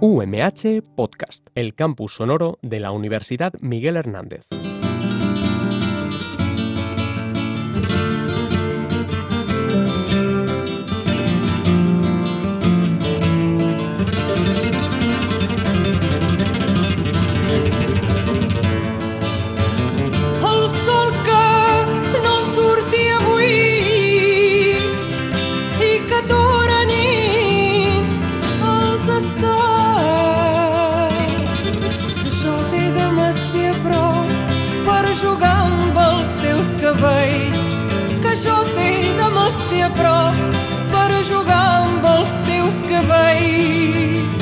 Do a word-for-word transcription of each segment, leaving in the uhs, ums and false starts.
U M H Podcast, el campus sonoro de la Universidad Miguel Hernández. El sol que no surti avui i que dura nit als estats. Jo t'he de m'estir a prop per jugar amb els teus cabells, que jo t'he de m'estir a prop per jugar amb els teus cabells.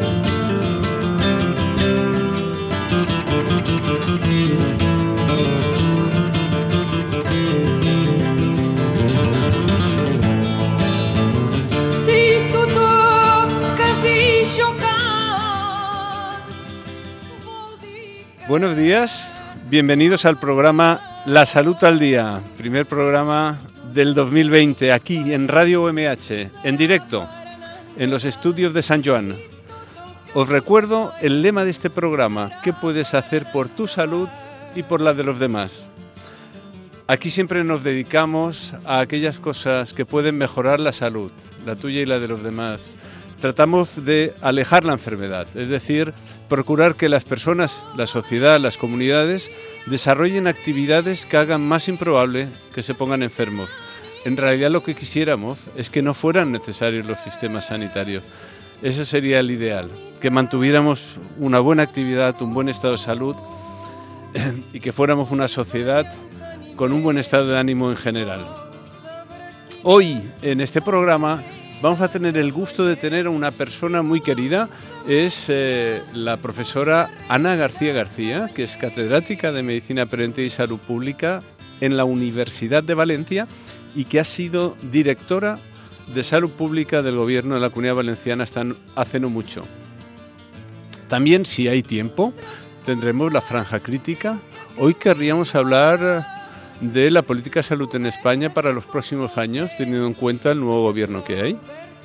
Buenos días, bienvenidos al programa La Salud al Día, primer programa del dos mil veinte, aquí en Radio U M H, en directo, en los estudios de San Joan. Os recuerdo el lema de este programa: ¿qué puedes hacer por tu salud y por la de los demás? Aquí siempre nos dedicamos a aquellas cosas que pueden mejorar la salud, la tuya y la de los demás. Tratamos de alejar la enfermedad, es decir, procurar que las personas, la sociedad, las comunidades desarrollen actividades que hagan más improbable que se pongan enfermos. En realidad lo que quisiéramos es que no fueran necesarios los sistemas sanitarios. Eso sería el ideal, que mantuviéramos una buena actividad, un buen estado de salud y que fuéramos una sociedad con un buen estado de ánimo en general. Hoy, en este programa, vamos a tener el gusto de tener a una persona muy querida. Es eh, la profesora Ana García García, que es catedrática de Medicina Preventiva y Salud Pública en la Universidad de Valencia y que ha sido directora de Salud Pública del Gobierno de la Comunidad Valenciana hasta hace no mucho. También, si hay tiempo, tendremos la franja crítica. Hoy querríamos hablar de la política de salud en España para los próximos años, teniendo en cuenta el nuevo gobierno que hay.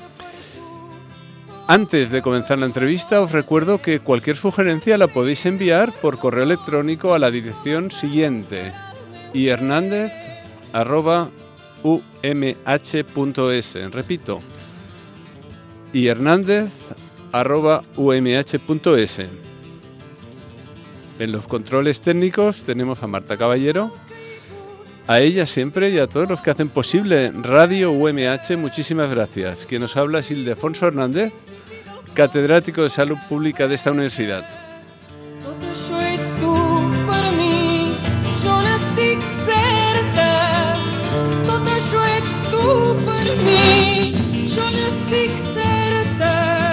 Antes de comenzar la entrevista, os recuerdo que cualquier sugerencia la podéis enviar por correo electrónico a la dirección siguiente: i hernandez arroba u m h punto es. Repito, i hernandez arroba u m h punto es. En los controles técnicos tenemos a Marta Caballero. A ella siempre y a todos los que hacen posible Radio U M H, muchísimas gracias. Quien nos habla es Ildefonso Hernández, catedrático de Salud Pública de esta universidad. Tot això ets tu per mi, jo n'estic certa. Tot això ets tu per mi, jo n'estic certa.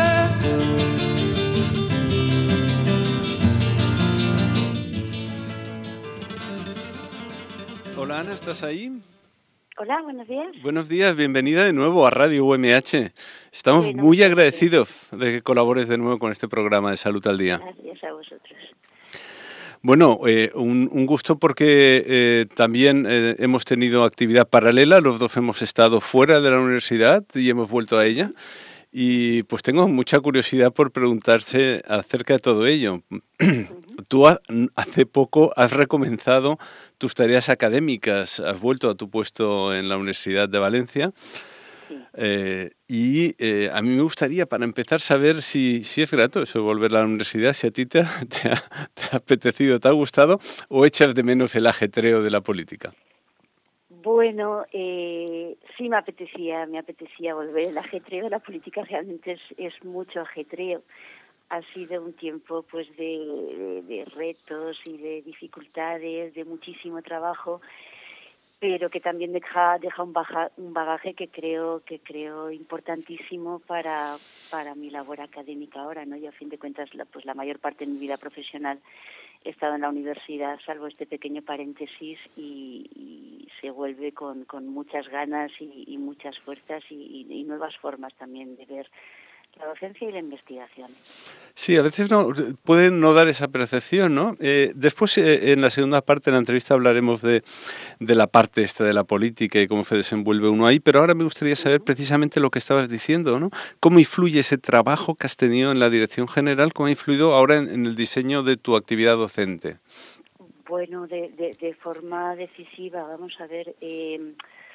Hola Ana, ¿estás ahí? Hola, buenos días. Buenos días, bienvenida de nuevo a Radio U M H. Estamos Bueno, muy gracias. agradecidos de que colabores de nuevo con este programa de Salud al Día. Gracias a vosotros. Bueno, eh, un, un gusto porque eh, también eh, hemos tenido actividad paralela, los dos hemos estado fuera de la universidad y hemos vuelto a ella. Y pues tengo mucha curiosidad por preguntarse acerca de todo ello. Tú ha, hace poco has recomenzado tus tareas académicas, has vuelto a tu puesto en la Universidad de Valencia. Eh, y eh, a mí me gustaría, para empezar, saber si, si es grato eso, volver a la universidad, si a ti te ha, te, ha, te ha apetecido, te ha gustado, o echas de menos el ajetreo de la política. Bueno, eh, sí me apetecía, me apetecía volver. El ajetreo de la política realmente es, es mucho ajetreo. Ha sido un tiempo pues de, de, de retos y de dificultades, de muchísimo trabajo, pero que también deja, deja un, baja, un bagaje que creo que creo importantísimo para, para mi labor académica ahora, ¿no? Y a fin de cuentas, la, pues la mayor parte de mi vida profesional he estado en la universidad, salvo este pequeño paréntesis, y, y se vuelve con, con muchas ganas y, y muchas fuerzas y, y, y nuevas formas también de ver la docencia y la investigación. Sí, a veces no pueden no dar esa percepción, ¿no? Eh, después, eh, en la segunda parte de la entrevista hablaremos de, de la parte esta de la política y cómo se desenvuelve uno ahí, pero ahora me gustaría saber precisamente lo que estabas diciendo, ¿no? ¿Cómo influye ese trabajo que has tenido en la dirección general, cómo ha influido ahora en, en el diseño de tu actividad docente? Bueno, de, de, de forma decisiva, vamos a ver... Eh,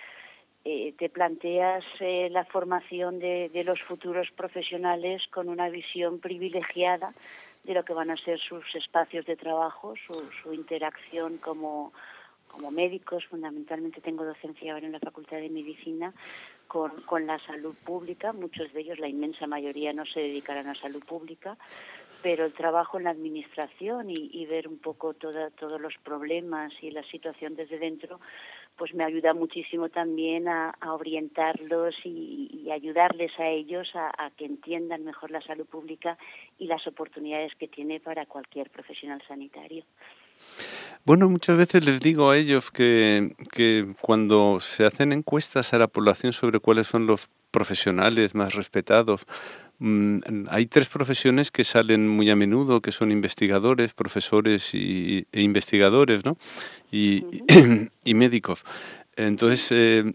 Eh, te planteas eh, la formación de, de los futuros profesionales con una visión privilegiada de lo que van a ser sus espacios de trabajo, su, su interacción como, como médicos. Fundamentalmente tengo docencia ahora en la Facultad de Medicina con, con la salud pública. Muchos de ellos, la inmensa mayoría, no se dedicarán a salud pública, pero el trabajo en la administración y, y ver un poco toda, todos los problemas y la situación desde dentro, pues me ayuda muchísimo también a, a orientarlos y, y ayudarles a ellos a, a que entiendan mejor la salud pública y las oportunidades que tiene para cualquier profesional sanitario. Bueno, muchas veces les digo a ellos que, que cuando se hacen encuestas a la población sobre cuáles son los profesionales más respetados, mmm, hay tres profesiones que salen muy a menudo, que son investigadores, profesores y, e investigadores, ¿no? Y, uh-huh. y, y médicos. Entonces, eh,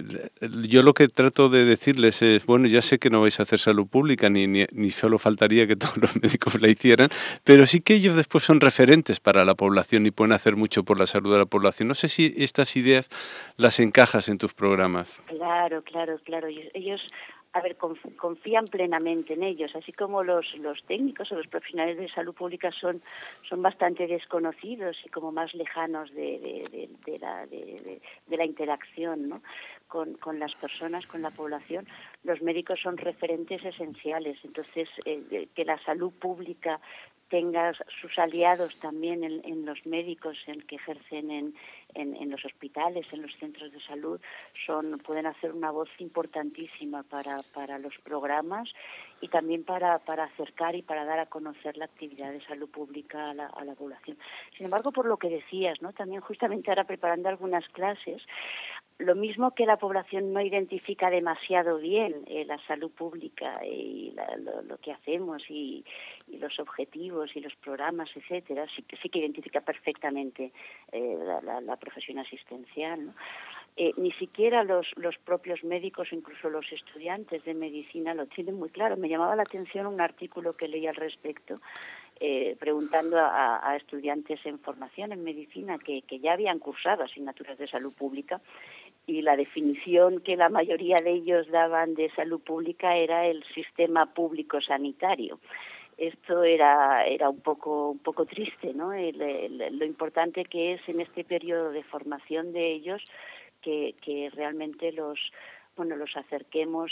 yo lo que trato de decirles es, bueno, ya sé que no vais a hacer salud pública, ni, ni, ni solo faltaría que todos los médicos la hicieran, pero sí que ellos después son referentes para la población y pueden hacer mucho por la salud de la población. No sé si estas ideas las encajas en tus programas. Claro, claro, claro. Ellos, a ver, confían plenamente en ellos, así como los, los técnicos o los profesionales de salud pública son, son bastante desconocidos y como más lejanos de, de, de, de, la, de, de, de la interacción, ¿no? Con, con las personas, con la población. Los médicos son referentes esenciales, entonces eh, que la salud pública tenga sus aliados también en, en los médicos en que ejercen en, en, en los hospitales, en los centros de salud, son pueden hacer una voz importantísima para, para los programas y también para, para acercar y para dar a conocer la actividad de salud pública a la, a la población. Sin embargo, por lo que decías, ¿no? También justamente ahora preparando algunas clases, lo mismo que la población no identifica demasiado bien eh, la salud pública y la, lo, lo que hacemos y, y los objetivos y los programas, etcétera, sí, sí que identifica perfectamente eh, la, la, la profesión asistencial, ¿no? Eh, ni siquiera los, los propios médicos, incluso los estudiantes de medicina lo tienen muy claro. Me llamaba la atención un artículo que leí al respecto, eh, preguntando a, a estudiantes en formación en medicina que, que ya habían cursado asignaturas de salud pública, y la definición que la mayoría de ellos daban de salud pública era el sistema público sanitario. Esto era era un poco un poco triste, ¿no? El, el, lo importante que es en este periodo de formación de ellos que, que realmente los bueno los acerquemos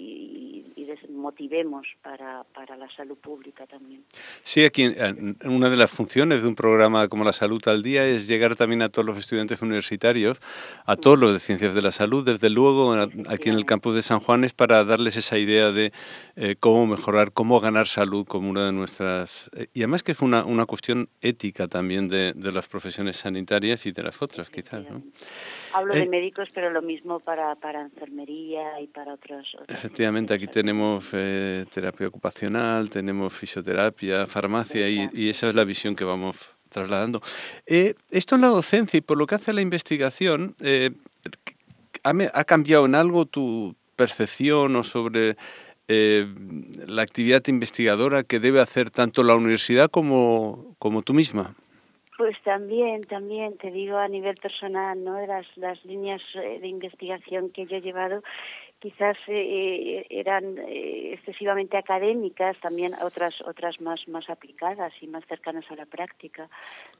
y, y, y les motivemos para, para la salud pública también. Sí, aquí una de las funciones de un programa como La Salud al Día es llegar también a todos los estudiantes universitarios, a todos los de Ciencias de la Salud, desde luego aquí en el campus de San Juan, es para darles esa idea de eh, cómo mejorar, cómo ganar salud como una de nuestras... Eh, y además que es una, una cuestión ética también de, de las profesiones sanitarias y de las otras quizás, ¿no? Hablo eh, de médicos, pero lo mismo para, para enfermería y para otros... otros efectivamente, aquí tenemos eh, terapia ocupacional, tenemos fisioterapia, farmacia y, y esa es la visión que vamos trasladando. Eh, esto en la docencia y por lo que hace a la investigación, eh, ¿ha, ¿ha cambiado en algo tu percepción o sobre eh, la actividad investigadora que debe hacer tanto la universidad como, como tú misma? Pues también, también, te digo a nivel personal, ¿no? Las, las líneas de investigación que yo he llevado quizás eh, eran eh, excesivamente académicas, también otras otras más, más aplicadas y más cercanas a la práctica,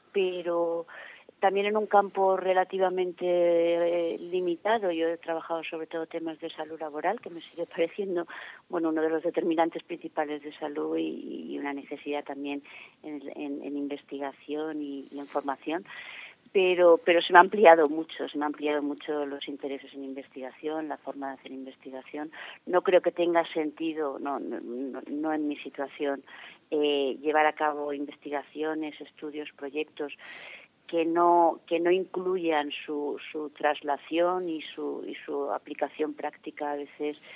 pero también en un campo relativamente eh, limitado. Yo he trabajado sobre todo temas de salud laboral, que me sigue pareciendo bueno uno de los determinantes principales de salud y, y una necesidad también en, en, en investigación y, y en formación. Pero, pero se me ha ampliado mucho, se me ha ampliado mucho los intereses en investigación, la forma de hacer investigación. No creo que tenga sentido, no, no, no en mi situación, eh, llevar a cabo investigaciones, estudios, proyectos que no que no incluyan su, su traslación y su y su aplicación práctica a veces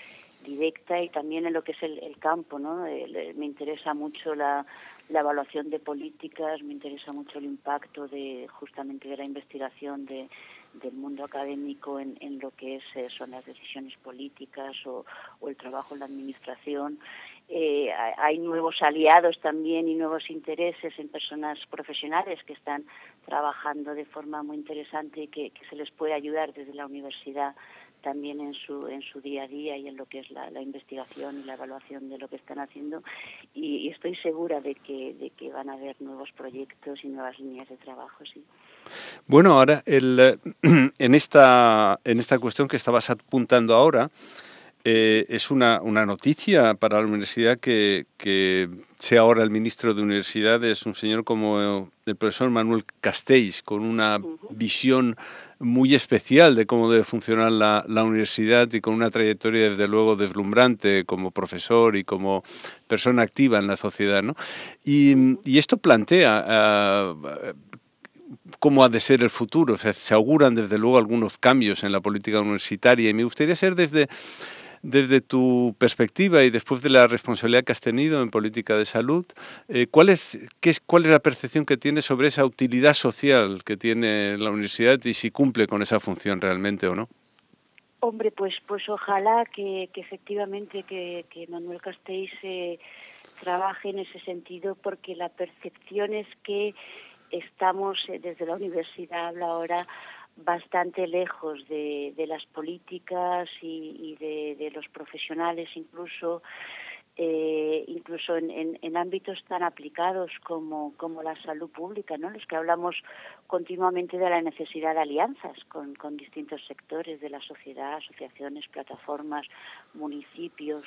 directa y también en lo que es el, el campo, ¿no? El, me interesa mucho la, la evaluación de políticas, me interesa mucho el impacto de justamente de la investigación de, del mundo académico en, en lo que es, eh, son las decisiones políticas o, o el trabajo en la administración. Eh, hay nuevos aliados también y nuevos intereses en personas profesionales que están trabajando de forma muy interesante y que, que se les puede ayudar desde la universidad también en su en su día a día y en lo que es la, la investigación y la evaluación de lo que están haciendo, y, y estoy segura de que de que van a haber nuevos proyectos y nuevas líneas de trabajo, sí. Bueno, ahora el, en esta en esta cuestión que estabas apuntando ahora, Eh, es una, una noticia para la universidad que, que sea ahora el ministro de Universidades un señor como el profesor Manuel Castells, con una uh-huh. visión muy especial de cómo debe funcionar la, la universidad y con una trayectoria desde luego deslumbrante como profesor y como persona activa en la sociedad, ¿no? Y, uh-huh. y esto plantea uh, cómo ha de ser el futuro. O sea, se auguran desde luego algunos cambios en la política universitaria, y me gustaría saber desde Desde tu perspectiva y después de la responsabilidad que has tenido en política de salud, eh, ¿cuál es, qué es, ¿cuál es la percepción que tienes sobre esa utilidad social que tiene la universidad y si cumple con esa función realmente o no? Hombre, pues pues ojalá que, que efectivamente que, que Manuel Castells eh, trabaje en ese sentido, porque la percepción es que estamos, eh, desde la universidad habla ahora, bastante lejos de, de las políticas y, y de, de los profesionales, incluso eh, incluso en, en, en ámbitos tan aplicados como, como la salud pública, ¿no? Los que hablamos continuamente de la necesidad de alianzas con, con distintos sectores de la sociedad, asociaciones, plataformas, municipios,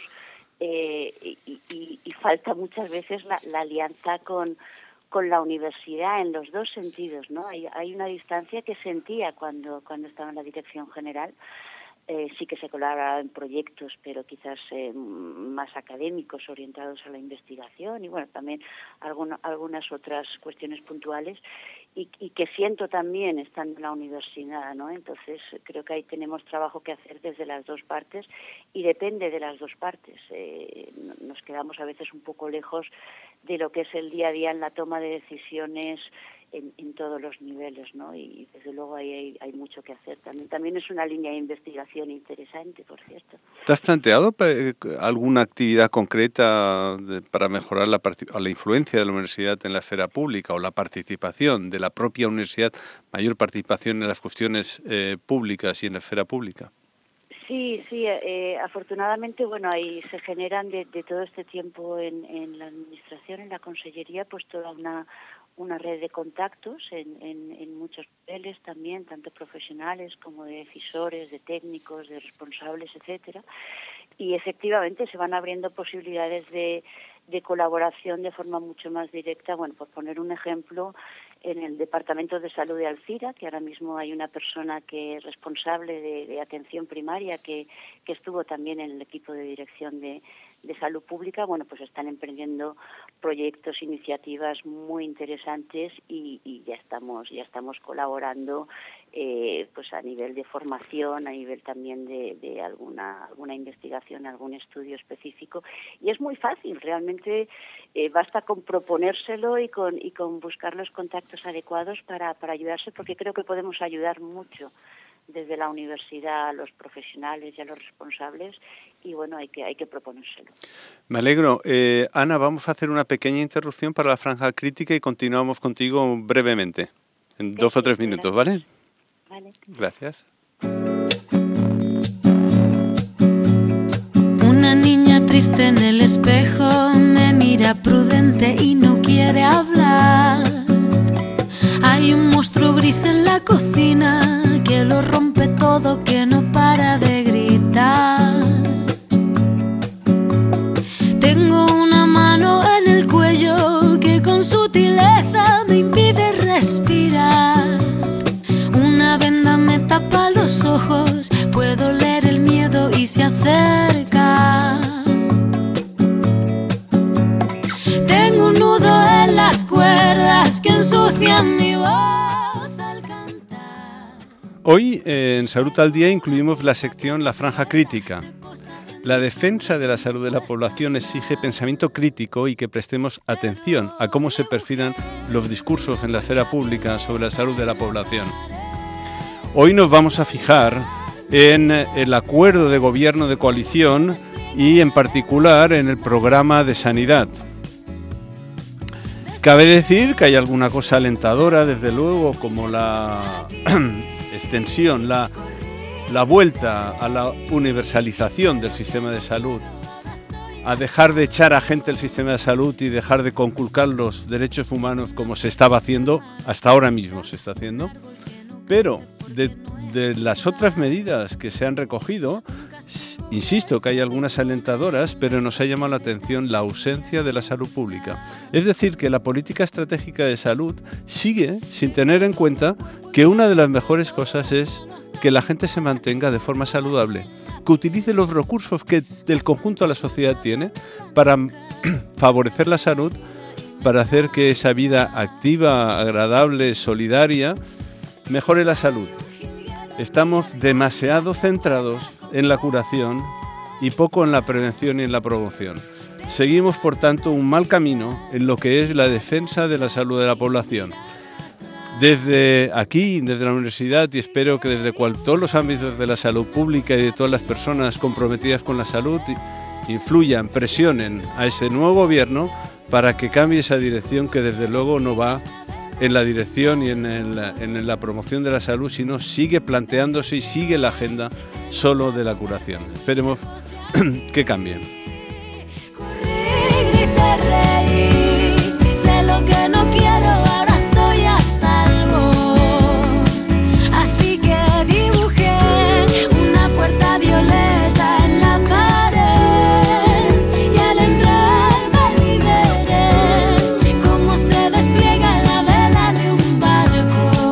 eh, y, y, y falta muchas veces la, la alianza con con la universidad en los dos sentidos, ¿no? Hay, hay una distancia que sentía cuando cuando estaba en la dirección general. Eh, sí que se colaboraba en proyectos, pero quizás eh, más académicos, orientados a la investigación y, bueno, también alguna, algunas otras cuestiones puntuales, y, y que siento también estando en la universidad, ¿no? Entonces, creo que ahí tenemos trabajo que hacer desde las dos partes, y depende de las dos partes. Eh, nos quedamos a veces un poco lejos de lo que es el día a día en la toma de decisiones En, en todos los niveles, ¿no? Y desde luego ahí hay, hay mucho que hacer también. También es una línea de investigación interesante, por cierto. ¿Te has planteado alguna actividad concreta de, para mejorar la, la influencia de la universidad en la esfera pública o la participación de la propia universidad, mayor participación en las cuestiones eh, públicas y en la esfera pública? Sí, sí, eh, afortunadamente, bueno, ahí se generan de, de todo este tiempo en, en la administración, en la consellería, pues toda una una red de contactos en, en, en muchos niveles también, tanto profesionales como de decisores, de técnicos, de responsables, etcétera. Y efectivamente se van abriendo posibilidades de, de colaboración de forma mucho más directa. Bueno, por poner un ejemplo, en el Departamento de Salud de Alcira, que ahora mismo hay una persona que es responsable de, de atención primaria, que, que estuvo también en el equipo de dirección de, de salud pública. Bueno, pues están emprendiendo proyectos, iniciativas muy interesantes, y, y ya estamos ya estamos colaborando eh, pues a nivel de formación, a nivel también de, de alguna alguna investigación, algún estudio específico, y es muy fácil realmente. Eh, basta con proponérselo y con y con buscar los contactos adecuados para para ayudarse, porque creo que podemos ayudar mucho desde la universidad a los profesionales y a los responsables, y bueno, hay que hay que proponérselo. Me alegro. Eh, Ana, vamos a hacer una pequeña interrupción para la franja crítica y continuamos contigo brevemente, en dos o tres minutos, ¿vale? Vale. Gracias. Una niña triste en el espejo me mira prudente y no quiere hablar. Hay un monstruo gris en la cocina que lo rompe todo, que no para de gritar. Tengo una mano en el cuello que con sutileza me impide respirar. Una venda me tapa los ojos, puedo leer el miedo y se acerca. Tengo un nudo en las cuerdas que ensucian mi voz al cantar. Hoy eh, en Salud al Día incluimos la sección La Franja Crítica. La defensa de la salud de la población exige pensamiento crítico y que prestemos atención a cómo se perfilan los discursos en la esfera pública sobre la salud de la población. Hoy nos vamos a fijar en el acuerdo de gobierno de coalición y en particular en el programa de sanidad. Cabe decir que hay alguna cosa alentadora, desde luego, como la extensión, la, la vuelta a la universalización del sistema de salud, a dejar de echar a gente del sistema de salud y dejar de conculcar los derechos humanos como se estaba haciendo, hasta ahora mismo se está haciendo. Pero de, de las otras medidas que se han recogido, insisto que hay algunas alentadoras, pero nos ha llamado la atención la ausencia de la salud pública. Es decir, que la política estratégica de salud sigue sin tener en cuenta que una de las mejores cosas es que la gente se mantenga de forma saludable, que utilice los recursos que el conjunto de la sociedad tiene para favorecer la salud, para hacer que esa vida activa, agradable, solidaria, mejore la salud. Estamos demasiado centrados en la curación y poco en la prevención y en la promoción. Seguimos, por tanto, un mal camino en lo que es la defensa de la salud de la población. Desde aquí, desde la universidad, y espero que desde cual, todos los ámbitos de la salud pública y de todas las personas comprometidas con la salud influyan, presionen a ese nuevo gobierno para que cambie esa dirección que desde luego no va en la dirección y en, el, en la promoción de la salud, sino sigue planteándose y sigue la agenda solo de la curación. Esperemos que cambie. Corrí, grité, reí, sé lo que no quiero, ahora estoy a salvo. Así que dibujé una puerta violeta en la pared y al entrar me liberé, cómo se despliega la vela de un barco.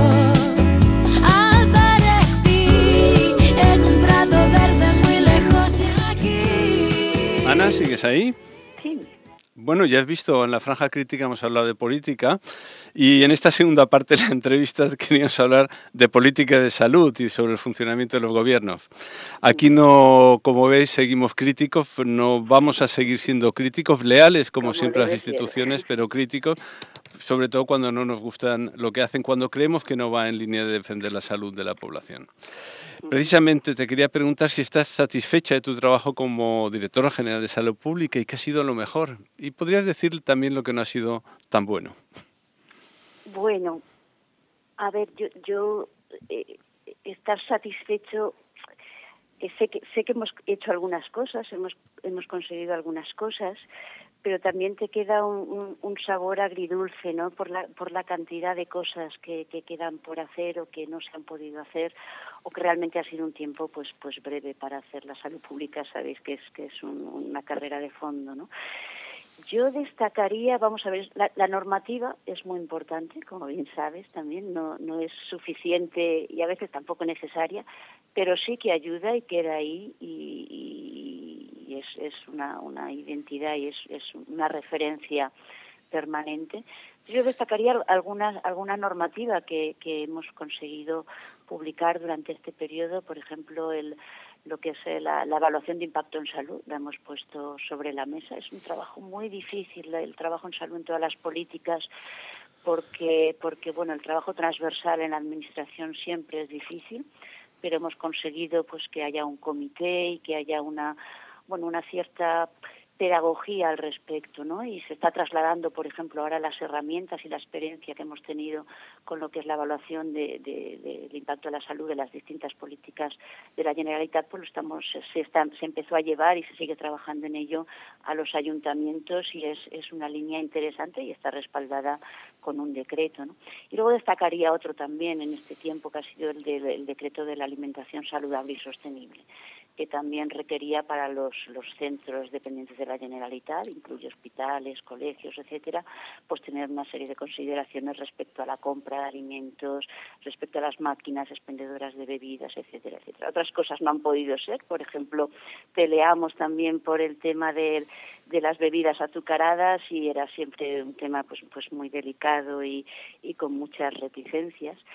Aparecí en un prado verde muy lejos de aquí. Ana, ¿sigues ahí? Sí. Bueno, ya has visto, en la franja crítica hemos hablado de política y en esta segunda parte de la entrevista queríamos hablar de política de salud y sobre el funcionamiento de los gobiernos. Aquí no, como veis, seguimos críticos, no vamos a seguir siendo críticos, leales como, como siempre las instituciones, ser. Pero críticos, sobre todo cuando no nos gustan lo que hacen, cuando creemos que no va en línea de defender la salud de la población. Precisamente te quería preguntar si estás satisfecha de tu trabajo como directora general de Salud Pública y qué ha sido lo mejor. Y podrías decir también lo que no ha sido tan bueno. Bueno, a ver, yo, yo eh, estar satisfecho, eh, sé que sé que hemos hecho algunas cosas, hemos hemos conseguido algunas cosas, pero también te queda un, un, un sabor agridulce, ¿no? Por la por la cantidad de cosas que, que quedan por hacer o que no se han podido hacer, o que realmente ha sido un tiempo pues pues breve para hacer la salud pública. Sabéis que es que es un, una carrera de fondo, ¿no? Yo destacaría, vamos a ver, la, la normativa es muy importante, como bien sabes también, no no es suficiente y a veces tampoco necesaria, pero sí que ayuda y queda ahí y, y es, es una, una identidad y es, es una referencia permanente. Yo destacaría alguna, alguna normativa que, que hemos conseguido publicar durante este periodo, por ejemplo, el lo que es la, la evaluación de impacto en salud, la hemos puesto sobre la mesa. Es un trabajo muy difícil, el trabajo en salud en todas las políticas, porque, porque bueno, el trabajo transversal en la administración siempre es difícil, pero hemos conseguido pues que haya un comité y que haya una, bueno, una cierta pedagogía al respecto, ¿no? Y se está trasladando, por ejemplo, ahora las herramientas y la experiencia que hemos tenido con lo que es la evaluación de, de, de, del impacto de la salud de las distintas políticas de la Generalitat, pues lo estamos, se, está, se empezó a llevar y se sigue trabajando en ello a los ayuntamientos y es, es una línea interesante y está respaldada con un decreto, ¿no? Y luego destacaría otro también en este tiempo que ha sido el, de, el decreto de la alimentación saludable y sostenible, que también requería para los, los centros dependientes de la Generalitat, incluye hospitales, colegios, etcétera, pues tener una serie de consideraciones respecto a la compra de alimentos, respecto a las máquinas expendedoras de bebidas, etcétera, etcétera. Otras cosas no han podido ser, por ejemplo, peleamos también por el tema de, de las bebidas azucaradas y era siempre un tema pues, pues muy delicado y, y con muchas reticencias.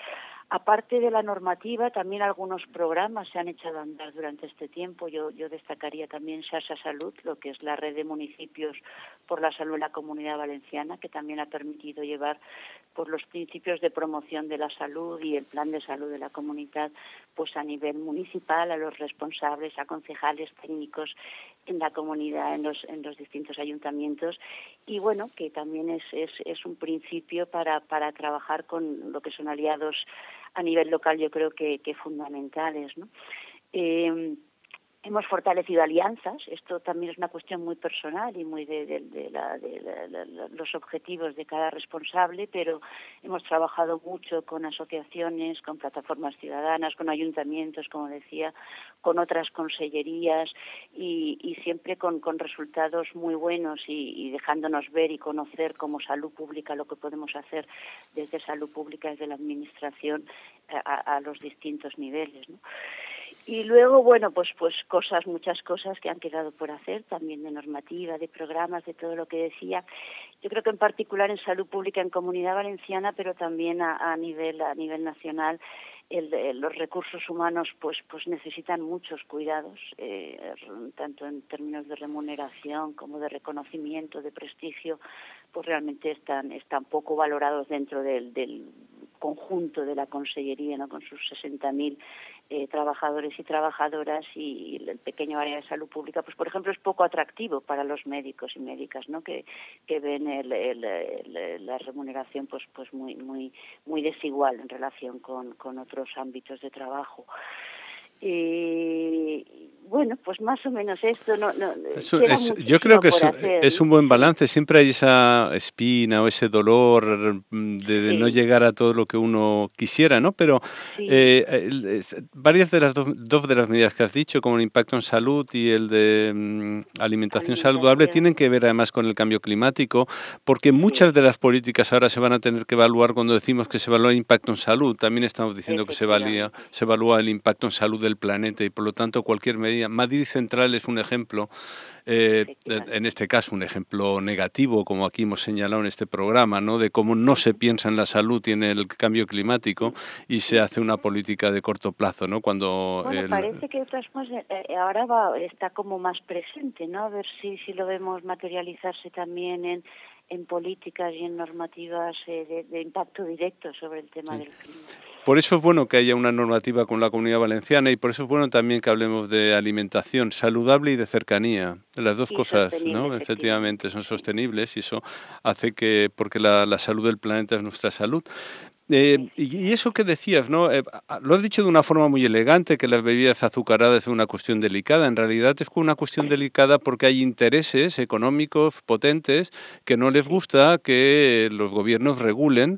Aparte de la normativa, también algunos programas se han echado a andar durante este tiempo. Yo, yo destacaría también Xarxa Salud, lo que es la red de municipios por la salud en la Comunidad Valenciana, que también ha permitido llevar por los principios de promoción de la salud y el plan de salud de la comunidad, pues a nivel municipal, a los responsables, a concejales, técnicos en la comunidad, en los, en los distintos ayuntamientos, y bueno, que también es, es, es un principio para, para trabajar con lo que son aliados a nivel local, yo creo que, que fundamentales, ¿no? Eh, Hemos fortalecido alianzas, esto también es una cuestión muy personal y muy de, de, de, la, de la, la, los objetivos de cada responsable, pero hemos trabajado mucho con asociaciones, con plataformas ciudadanas, con ayuntamientos, como decía, con otras consellerías y, y siempre con, con resultados muy buenos y, y dejándonos ver y conocer como salud pública lo que podemos hacer desde salud pública, desde la administración a, a los distintos niveles, ¿no? Y luego, bueno, pues pues cosas, muchas cosas que han quedado por hacer, también de normativa, de programas, de todo lo que decía. Yo creo que en particular en salud pública en Comunidad Valenciana, pero también a, a nivel a nivel nacional, el, el, los recursos humanos pues pues necesitan muchos cuidados, eh, tanto en términos de remuneración como de reconocimiento, de prestigio, pues realmente están están poco valorados dentro del, del conjunto de la Consellería, ¿no? Con sus sesenta mil eh, trabajadores y trabajadoras, y el pequeño área de salud pública, pues por ejemplo es poco atractivo para los médicos y médicas, ¿no? Que, que ven el, el, el, la remuneración pues pues muy muy muy desigual en relación con, con otros ámbitos de trabajo. Eh, bueno, pues más o menos esto. No, no, es, es, yo creo que es, hacer, es un buen balance. Siempre hay esa espina o ese dolor de, de sí. no llegar a todo lo que uno quisiera, ¿no? Pero sí. eh, es, varias de las do, dos de las medidas que has dicho, como el impacto en salud y el de um, alimentación, alimentación saludable, tienen que ver además con el cambio climático, porque sí. muchas de las políticas ahora se van a tener que evaluar cuando decimos que se evalúa el impacto en salud. También estamos diciendo que se, valía, se evalúa el impacto en salud del planeta, y por lo tanto cualquier medida. Madrid Central es un ejemplo, eh, en este caso un ejemplo negativo, como aquí hemos señalado en este programa, ¿no? De cómo no se piensa en la salud y en el cambio climático y se hace una política de corto plazo, ¿no? Cuando bueno, el... parece que otras cosas eh, ahora va, está como más presente, ¿no? A ver si, si lo vemos materializarse también en en políticas y en normativas eh, de, de impacto directo sobre el tema sí. del clima. Por eso es bueno que haya una normativa con la Comunidad Valenciana, y por eso es bueno también que hablemos de alimentación saludable y de cercanía. Las dos y cosas, ¿no? Efectivamente, son sostenibles, y eso hace que, porque la, la salud del planeta es nuestra salud. Eh, y, y eso que decías, ¿no? Eh, lo has dicho de una forma muy elegante, que las bebidas azucaradas es una cuestión delicada. En realidad es una cuestión delicada porque hay intereses económicos potentes que no les gusta que los gobiernos regulen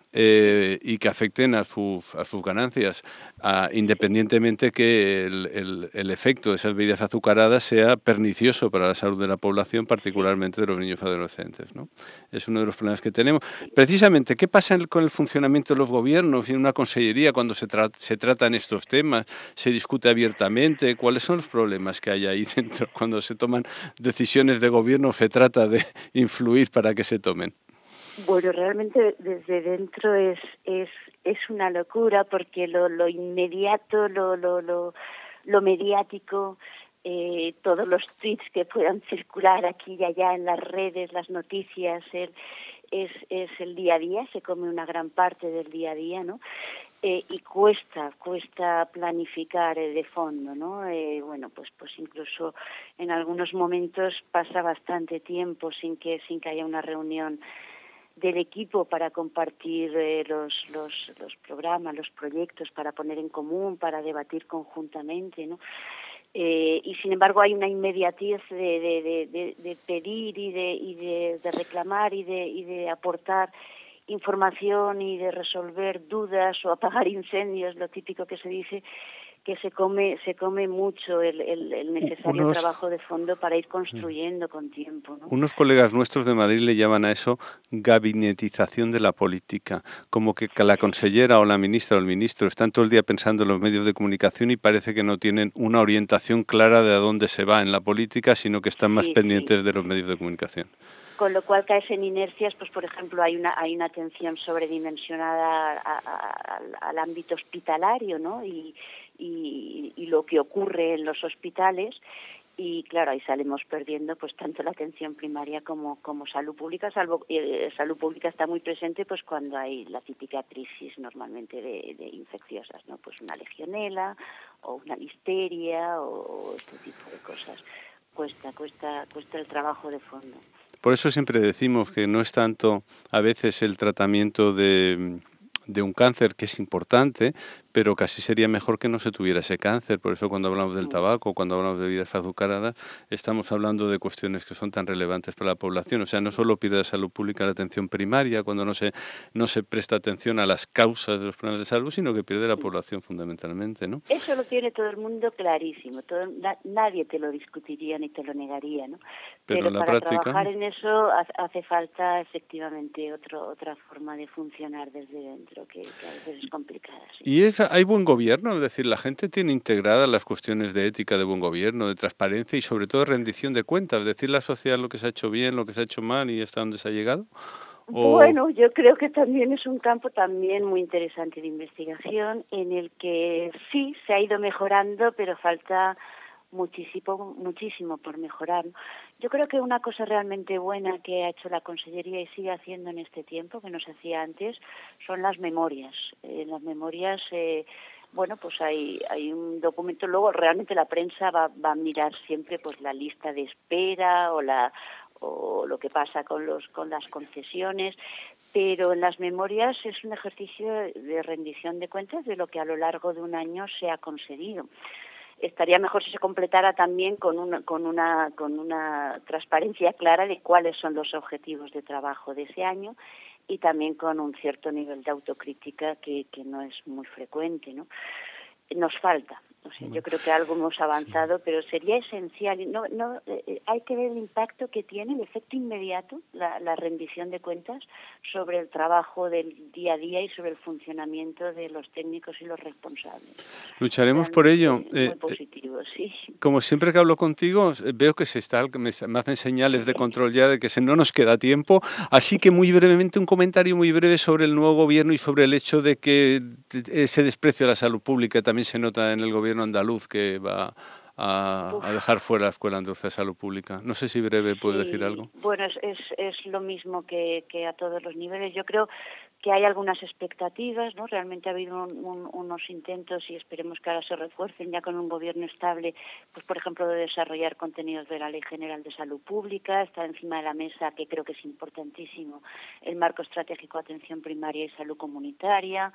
Eh, y que afecten a sus, a sus ganancias, a, independientemente que el, el, el efecto de esas bebidas azucaradas sea pernicioso para la salud de la población, particularmente de los niños y adolescentes, ¿no? Es uno de los problemas que tenemos. Precisamente, ¿qué pasa con el funcionamiento de los gobiernos y en una consellería cuando se, tra se tratan estos temas? ¿Se discute abiertamente? ¿Cuáles son los problemas que hay ahí dentro cuando se toman decisiones de gobierno o se trata de influir para que se tomen? Bueno, realmente desde dentro es es es una locura, porque lo, lo inmediato, lo lo lo, lo mediático, eh, todos los tweets que puedan circular aquí y allá en las redes, las noticias, el, es es el día a día, se come una gran parte del día a día, ¿no? Eh, y cuesta, cuesta planificar eh, de fondo, ¿no? Eh, bueno, pues pues incluso en algunos momentos pasa bastante tiempo sin que sin que haya una reunión del equipo para compartir eh, los, los, los programas, los proyectos, para poner en común, para debatir conjuntamente, ¿no? Eh, y sin embargo hay una inmediatez de, de, de, de, de pedir y de, y de, de reclamar y de, y de aportar información y de resolver dudas o apagar incendios, lo típico que se dice, que se come se come mucho el, el, el necesario unos, trabajo de fondo para ir construyendo con tiempo, ¿no? Unos colegas nuestros de Madrid le llaman a eso gabinetización de la política, como que la consellera o la ministra o el ministro están todo el día pensando en los medios de comunicación y parece que no tienen una orientación clara de a dónde se va en la política, sino que están más sí, pendientes sí. de los medios de comunicación. con lo cual caes en inercias, pues por ejemplo hay una hay una atención sobredimensionada a, a, al, al ámbito hospitalario, ¿no? Y, y, y lo que ocurre en los hospitales. Y claro, ahí salimos perdiendo pues tanto la atención primaria como como salud pública. Salvo eh, salud pública está muy presente pues cuando hay la típica crisis normalmente de, de infecciosas, ¿no? Pues una legionela o una listeria o, o este tipo de cosas. Cuesta, cuesta, cuesta el trabajo de fondo. Por eso siempre decimos que no es tanto a veces el tratamiento de de un cáncer, que es importante, pero casi sería mejor que no se tuviera ese cáncer. Por eso cuando hablamos del tabaco, cuando hablamos de bebidas azucaradas, estamos hablando de cuestiones que son tan relevantes para la población. O sea, no solo pierde la salud pública la atención primaria, cuando no se, no se presta atención a las causas de los problemas de salud, sino que pierde la población fundamentalmente, ¿no? Eso lo tiene todo el mundo clarísimo. Todo, na, nadie te lo discutiría ni te lo negaría, ¿no? Pero, pero en la para práctica, trabajar en eso hace falta efectivamente otro, otra forma de funcionar desde dentro. Que, que a veces es complicada. Sí. ¿Y es, hay buen gobierno? Es decir, la gente tiene integradas las cuestiones de ética, de buen gobierno, de transparencia y sobre todo de rendición de cuentas, decir la sociedad lo que se ha hecho bien, lo que se ha hecho mal y hasta dónde se ha llegado. ¿O... Bueno, yo creo que también es un campo también muy interesante de investigación en el que sí se ha ido mejorando, pero falta muchísimo, muchísimo por mejorar. Yo creo que una cosa realmente buena que ha hecho la Consellería y sigue haciendo en este tiempo, que no se hacía antes, son las memorias. En las memorias, eh, bueno, pues hay, hay un documento, luego realmente la prensa va, va a mirar siempre pues la lista de espera o la o lo que pasa con los con las concesiones, pero en las memorias es un ejercicio de rendición de cuentas de lo que a lo largo de un año se ha conseguido. Estaría mejor si se completara también con una, con una con una transparencia clara de cuáles son los objetivos de trabajo de ese año y también con un cierto nivel de autocrítica que, que no es muy frecuente, ¿no? Nos falta. O sea, yo creo que algo hemos avanzado, sí, pero sería esencial. No, no, eh, hay que ver el impacto que tiene, el efecto inmediato, la, la rendición de cuentas sobre el trabajo del día a día y sobre el funcionamiento de los técnicos y los responsables. Lucharemos por ello. Muy eh, positivo, sí. Como siempre que hablo contigo, veo que se está, me, me hacen señales de control ya de que se, no nos queda tiempo. Así que muy brevemente, un comentario muy breve sobre el nuevo gobierno y sobre el hecho de que ese desprecio a la salud pública también se nota en el gobierno andaluz, que va a, a dejar fuera la Escuela Andaluza de Salud Pública. No sé si breve puede sí, decir algo. Bueno, es, es, es lo mismo que, que a todos los niveles. Yo creo que hay algunas expectativas, ¿no? Realmente ha habido un, un, unos intentos y esperemos que ahora se refuercen ya con un gobierno estable, pues por ejemplo de desarrollar contenidos de la Ley General de Salud Pública. Está encima de la mesa, que creo que es importantísimo, el marco estratégico de atención primaria y salud comunitaria.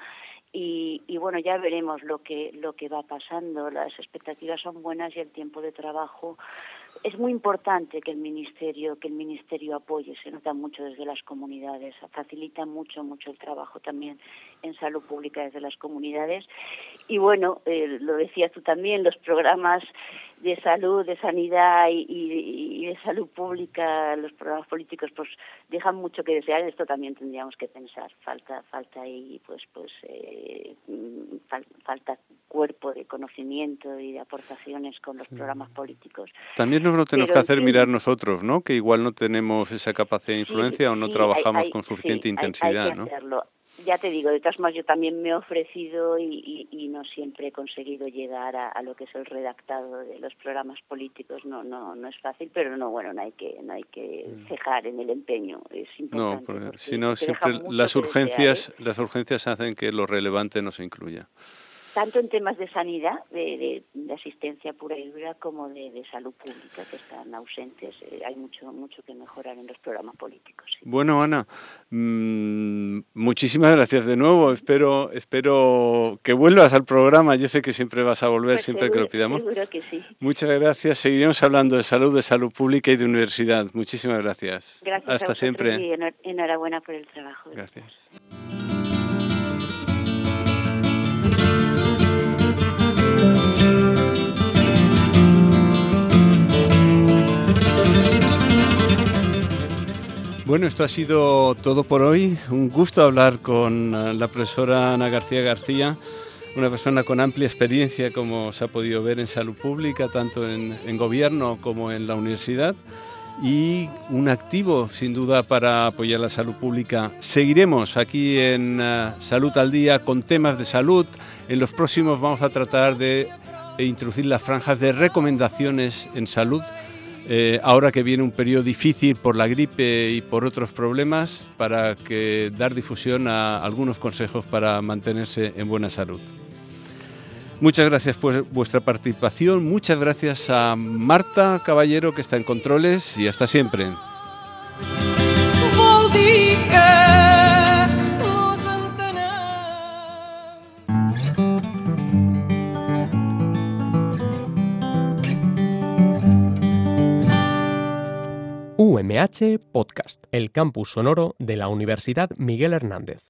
Y, y bueno, ya veremos lo que lo que va pasando. Las expectativas son buenas y el tiempo de trabajo es muy importante que el ministerio que el ministerio apoye. Se nota mucho desde las comunidades, facilita mucho mucho el trabajo también en salud pública desde las comunidades. Y bueno, eh, lo decías tú también, los programas de salud, de sanidad y, y, y de salud pública, los programas políticos, pues dejan mucho que desear. Esto también tendríamos que pensar. Falta, falta ahí, pues, pues, eh, fal, falta cuerpo de conocimiento y de aportaciones con los programas políticos. También nos lo tenemos Pero, que hacer sí, mirar nosotros, ¿no? Que igual no tenemos esa capacidad de influencia sí, o no sí, trabajamos hay, hay, con suficiente sí, intensidad, hay, hay que ¿no? hacerlo. Ya te digo, de todas maneras yo también me he ofrecido y, y, y no siempre he conseguido llegar a, a lo que es el redactado de los programas políticos. No, no, no es fácil, pero no, bueno, no hay que, no hay que cejar en el empeño. Es importante. No, porque, porque si no siempre deja las mucho que urgencias, desear, ¿eh? las urgencias hacen que lo relevante no se incluya. Tanto en temas de sanidad, de, de, de asistencia pura y dura, como de, de salud pública, que están ausentes. Eh, hay mucho mucho que mejorar en los programas políticos. Sí. Bueno, Ana, mmm, muchísimas gracias de nuevo. Espero espero que vuelvas al programa. Yo sé que siempre vas a volver, Pues siempre seguro, que lo pidamos. Seguro que sí. Muchas gracias. Seguiremos hablando de salud, de salud pública y de universidad. Muchísimas gracias. Gracias Hasta a siempre. Y enhorabuena por el trabajo. Gracias. Bueno, esto ha sido todo por hoy. Un gusto hablar con la profesora Ana García García, una persona con amplia experiencia, como se ha podido ver, en salud pública, tanto en, en gobierno como en la universidad. y un activo, sin duda, para apoyar la salud pública. Seguiremos aquí en uh, Salud al Día con temas de salud. En los próximos vamos a tratar de introducir las franjas de recomendaciones en salud, eh, ahora que viene un periodo difícil por la gripe y por otros problemas, para que dar difusión a algunos consejos para mantenerse en buena salud. Muchas gracias por vuestra participación, muchas gracias a Marta Caballero, que está en controles, y hasta siempre. U M H Podcast, el campus sonoro de la Universidad Miguel Hernández.